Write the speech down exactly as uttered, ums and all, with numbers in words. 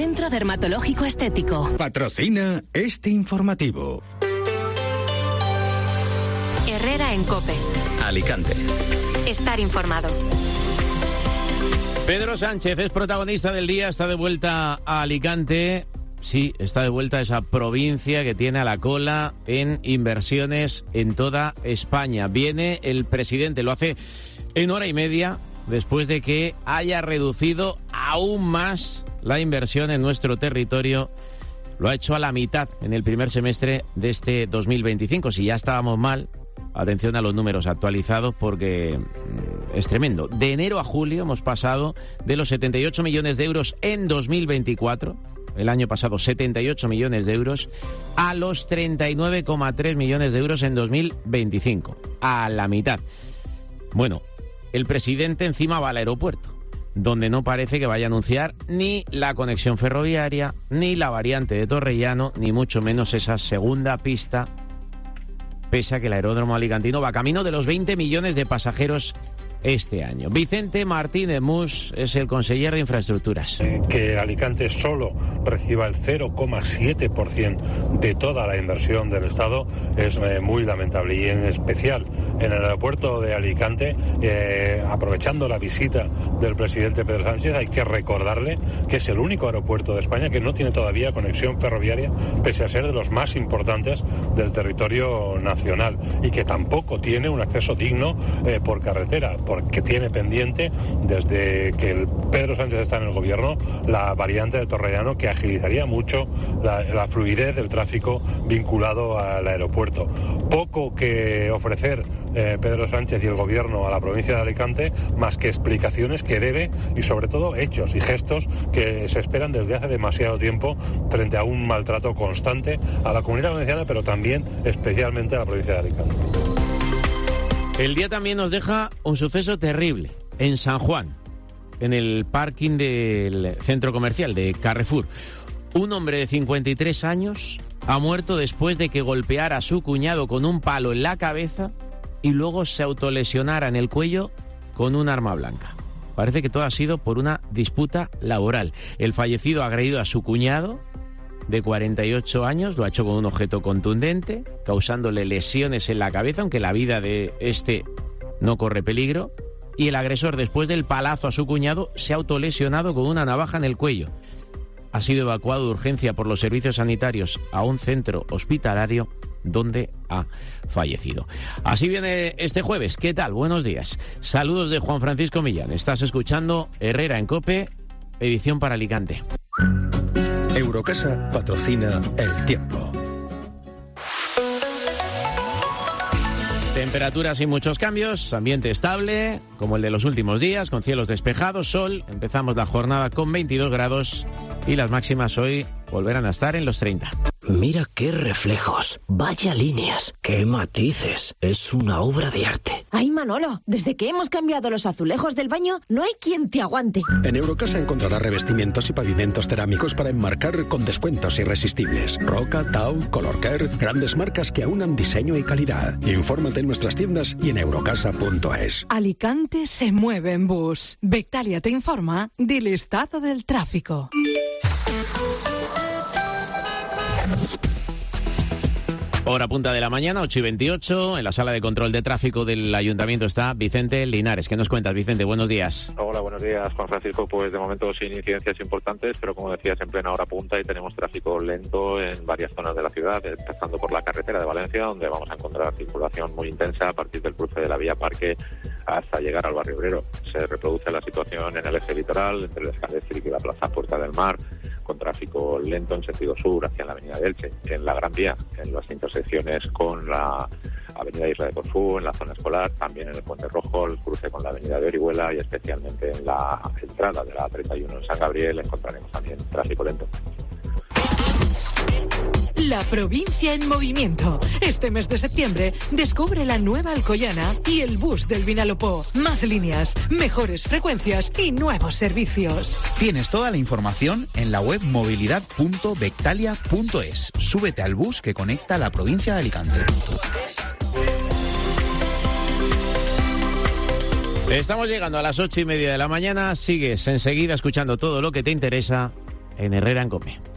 Centro Dermatológico Estético. Patrocina este informativo. Herrera en COPE. Alicante. Estar informado. Pedro Sánchez es protagonista del día, está de vuelta a Alicante. Sí, está de vuelta a esa provincia que tiene a la cola en inversiones en toda España. Viene el presidente, lo hace en hora y media, después de que haya reducido aún más la inversión en nuestro territorio. Lo ha hecho a la mitad en el primer semestre de este dos mil veinticinco. Si ya estábamos mal, atención a los números actualizados porque es tremendo. De enero a julio hemos pasado de los setenta y ocho millones de euros en dos mil veinticuatro, el año pasado setenta y ocho millones de euros, a los treinta y nueve coma tres millones de euros en dos mil veinticinco. A la mitad. Bueno, el presidente encima va al aeropuerto, donde no parece que vaya a anunciar ni la conexión ferroviaria, ni la variante de Torrellano, ni mucho menos esa segunda pista, pese a que el aeródromo alicantino va camino de los veinte millones de pasajeros este año. Vicente Martínez Mus es el conseller de Infraestructuras. Que Alicante solo reciba el cero coma siete por ciento de toda la inversión del Estado es eh, muy lamentable, y en especial en el aeropuerto de Alicante, eh, aprovechando la visita del presidente Pedro Sánchez, hay que recordarle que es el único aeropuerto de España que no tiene todavía conexión ferroviaria, pese a ser de los más importantes del territorio nacional, y que tampoco tiene un acceso digno eh, por carretera, porque tiene pendiente, desde que el Pedro Sánchez está en el gobierno, la variante de Torrellano, que agilizaría mucho la, la fluidez del tráfico vinculado al aeropuerto. Poco que ofrecer eh, Pedro Sánchez y el gobierno a la provincia de Alicante, más que explicaciones que debe, y sobre todo hechos y gestos que se esperan desde hace demasiado tiempo frente a un maltrato constante a la Comunidad Valenciana, pero también especialmente a la provincia de Alicante. El día también nos deja un suceso terrible en San Juan, en el parking del centro comercial de Carrefour. Un hombre de cincuenta y tres años ha muerto después de que golpeara a su cuñado con un palo en la cabeza y luego se autolesionara en el cuello con un arma blanca. Parece que todo ha sido por una disputa laboral. El fallecido ha agredido a su cuñado, de cuarenta y ocho años, lo ha hecho con un objeto contundente, causándole lesiones en la cabeza, aunque la vida de este no corre peligro. Y el agresor, después del palazo a su cuñado, se ha autolesionado con una navaja en el cuello. Ha sido evacuado de urgencia por los servicios sanitarios a un centro hospitalario donde ha fallecido. Así viene este jueves. ¿Qué tal? Buenos días. Saludos de Juan Francisco Millán. Estás escuchando Herrera en COPE, edición para Alicante. Eurocasa patrocina el tiempo. Temperaturas sin muchos cambios, ambiente estable, como el de los últimos días, con cielos despejados, sol. Empezamos la jornada con veintidós grados y las máximas hoy volverán a estar en los treinta. Mira qué reflejos, vaya líneas, qué matices, es una obra de arte. Ay, Manolo, desde que hemos cambiado los azulejos del baño, no hay quien te aguante. En Eurocasa encontrarás revestimientos y pavimentos cerámicos para enmarcar con descuentos irresistibles. Roca, Tau, Colorcare, grandes marcas que aunan diseño y calidad. Infórmate en nuestras tiendas y en eurocasa punto es. Alicante se mueve en bus. Bectalia te informa del estado del tráfico. Hora punta de la mañana, ocho y veintiocho. En la sala de control de tráfico del Ayuntamiento está Vicente Linares. ¿Qué nos cuentas, Vicente? Buenos días. Hola, buenos días, Juan Francisco. Pues de momento sin incidencias importantes, pero como decías, en plena hora punta, y tenemos tráfico lento en varias zonas de la ciudad, empezando por la carretera de Valencia, donde vamos a encontrar circulación muy intensa a partir del cruce de la vía Parque hasta llegar al barrio obrero. Se reproduce la situación en el eje litoral, entre el Escalestri y la Plaza Puerta del Mar, con tráfico lento en sentido sur hacia la avenida de Elche, en la Gran Vía, en las intersecciones con la avenida Isla de Corfú, en la zona escolar, también en el Puente Rojo, el cruce con la avenida de Orihuela y especialmente en la entrada de la treinta y uno en San Gabriel encontraremos también tráfico lento. La provincia en movimiento. Este mes de septiembre descubre la nueva Alcoyana y el bus del Vinalopó. Más líneas, mejores frecuencias y nuevos servicios. Tienes toda la información en la web movilidad punto bectalia punto es. Súbete al bus que conecta la provincia de Alicante. Estamos llegando a las ocho y media de la mañana. Sigues enseguida escuchando todo lo que te interesa en Herrera en COPE.